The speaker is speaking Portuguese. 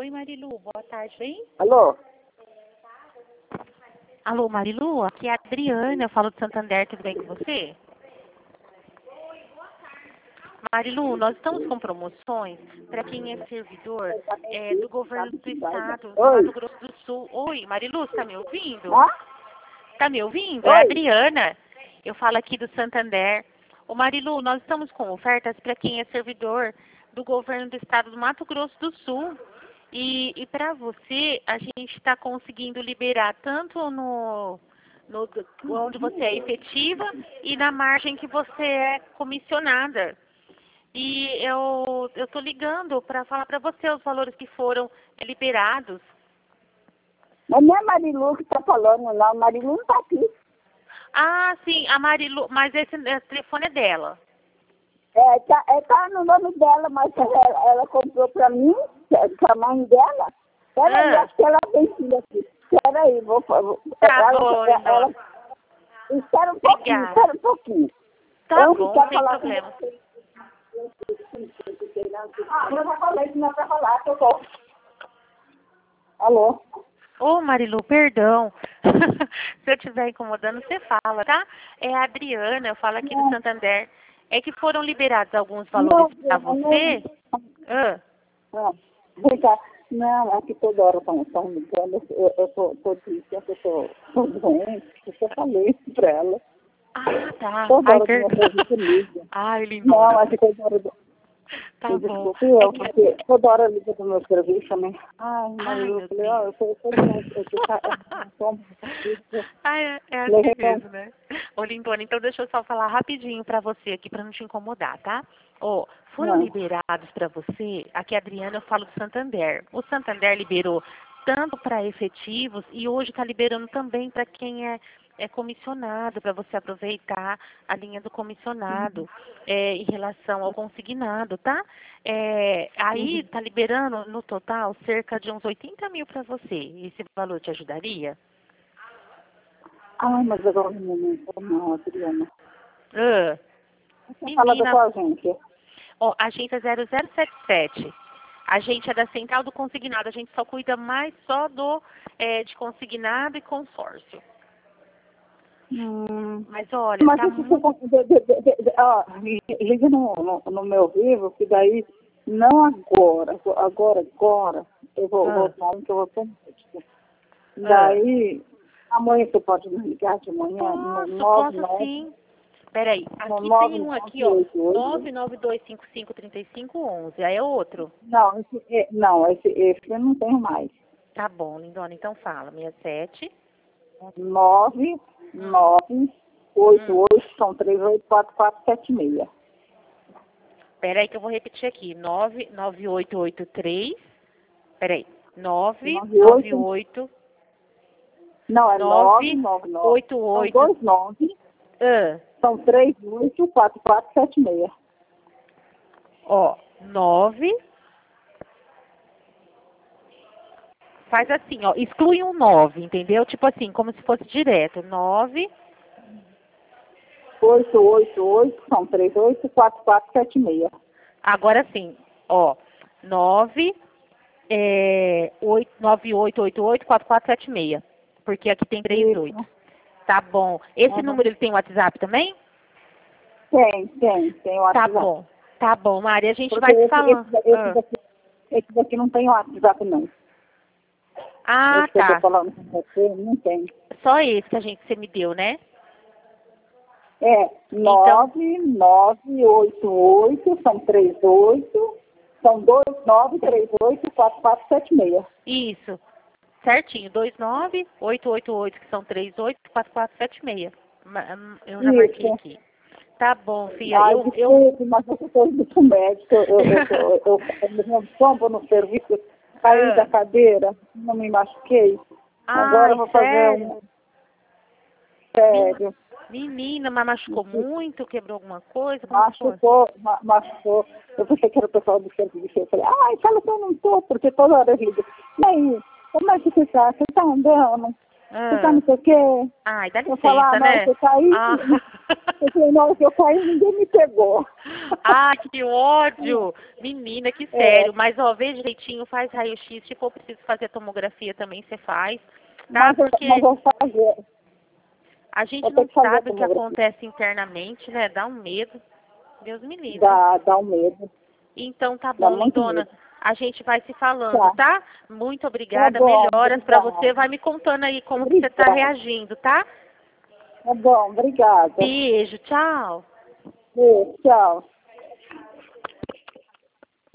Oi, Marilu, boa tarde, hein? Alô? Alô, Marilu, aqui é a Adriana, eu falo de Santander, tudo bem com você? Marilu, nós estamos com promoções para quem é servidor do governo do estado do Oi? Mato Grosso do Sul. Oi, Marilu, você está me ouvindo? Hã? Está me ouvindo? É a Oi? Adriana, eu falo aqui do Santander. Ô, Marilu, nós estamos com ofertas para quem é servidor do governo do estado do Mato Grosso do Sul. E para você, a gente está conseguindo liberar tanto no onde você é efetiva e na margem que você é comissionada. E eu tô ligando para falar para você os valores que foram liberados. Mas não é Marilu que tá falando, não. Marilu não tá aqui. Ah, sim, a Marilu, mas esse telefone é dela. Tá no nome dela, mas ela comprou pra mim, pra mãe dela. Peraí, acho que ela tem filho aqui. Peraí, vou... Tá bom, então. Espera um pouquinho, Obrigada. espera um pouquinho. Tá Eu bom, quero sem falar problema. com você. Eu já falei que não é pra falar, que eu tô... Alô? Ô, Marilu, perdão. Se eu estiver incomodando, você fala, tá? É a Adriana, eu falo aqui do Santander. É que foram liberados alguns valores para você. Não, vem cá. Não, aqui toda hora estão ligando. Eu tô triste, eu tô doente. Eu já falei isso pra ela. Ah, tá. Toda Ai, hora que perdão. minha serviço liga. Ai, Não, lindona. acho que toda hora... Tá bom. Desculpe eu, É que... porque toda hora liga do meu serviço também. Ai, mas Ai, eu meu falei, ó, Deus. eu tô doente. Eu tô Ai, é assim mesmo, né? Ô, lindona, então deixa eu só falar rapidinho pra você aqui, pra não te incomodar, tá? Ó, foram Não. liberados pra você, aqui a Adriana, eu falo do Santander. O Santander liberou tanto para efetivos e hoje está liberando também para quem é comissionado, para você aproveitar a linha do comissionado em relação ao consignado, tá? Aí está liberando no total cerca de uns 80 mil para você. Esse valor te ajudaria? Ai, mas agora no momento não, Adriana. Você fala da Menina, tua agência? ó, agência 0077. A gente é da Central do Consignado. A gente só cuida mais só de consignado e consórcio. Mas olha, Mas tá isso muito... ó, liga no meu vivo, que daí, não agora, eu vou tomar um que eu vou ter médico. Daí, amanhã você pode me ligar de manhã, no Posso sim. Peraí, aqui tem um aqui, ó, 992553511. Aí é outro. Não, esse eu não tenho mais. Tá bom, lindona, então fala. 67. 9988, são 384476. Peraí que eu vou repetir aqui. 99883. Peraí. 998. Não, é 988. São 29. São 384476. Ó, 9. Faz assim, ó, exclui um 9, entendeu? Tipo assim, como se fosse direto. 9. 888, são 384476. Agora sim, ó. 9. 9888-4476. Porque aqui tem 38. Tá bom. Esse número ele tem WhatsApp também? Tem WhatsApp. Tá bom, Mari, a gente vai se falando. Esse daqui não tem WhatsApp, não. Ah, esse que eu tá. tô falando com você, não tem. Só esse que você me deu, né? 9988, são 38, são 29384476. Isso. Certinho. 29888, que são 384476. Eu já marquei aqui. Tá bom, filha. Desculpe, mas eu estou muito médico. Eu me tombo no serviço, caí da cadeira, não me machuquei. Agora eu vou fazer Sério. Menina, mas machucou muito? Quebrou alguma coisa? Machucou. Eu pensei que era o pessoal do serviço. Eu falei, fala que eu não tô, porque toda hora eu digo, e aí, como é que você tá? Você tá andando? Você tá não sei o quê. Ai, dá Eu licença, falar, na hora né? que eu caí, Ah. eu falei, na hora que eu caí, ninguém me pegou. Ah, que ódio! Menina, que É, sério. Mas, ó, vê direitinho, faz raio-x. Se for preciso fazer tomografia também, você faz. Tá? mas eu Porque vou fazer. a Vou gente ter não que fazer a sabe o que tomografia. acontece internamente, né? Dá um medo. Deus me livre. Dá um medo. Então, tá Dá bom, muito lindona. medo. A gente vai se falando, Tá. tá? Muito Tá obrigada. bom, Melhoras pra você. obrigada. Vai me contando aí como que você tá Obrigada. reagindo, tá? Tá bom, obrigada. Beijo, tchau. Beijo, tchau.